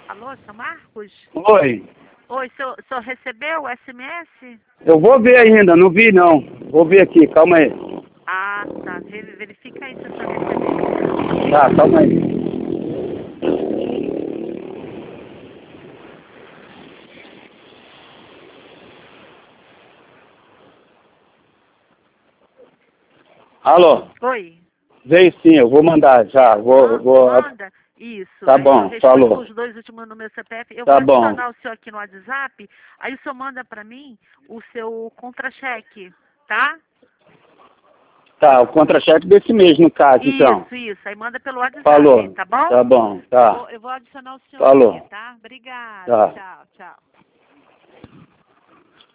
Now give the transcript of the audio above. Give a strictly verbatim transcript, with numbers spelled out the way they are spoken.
Alô, seu Marcos? Oi. Oi, o senhor, o senhor recebeu o S M S? Eu vou ver ainda, não vi não. Vou ver aqui, calma aí. Ah, tá. Ver- Verifica aí se o senhor recebeu. Tá, calma aí. Alô? Oi? Veio sim, eu vou mandar já. Vou, Ma- vou... Manda. Isso. Tá Aí bom, eu respondo falou. com os dois últimos números do C P F. Eu Tá vou bom. adicionar o senhor aqui no WhatsApp. Aí o senhor manda pra mim o seu contra-cheque, tá? Tá, o contra-cheque desse mês, no caso, então. Isso, isso. Aí manda pelo WhatsApp, Falou. tá bom? Tá bom, Eu tá. vou, eu vou adicionar o senhor Falou. aqui, tá? Obrigada. Tá. Tchau, tchau.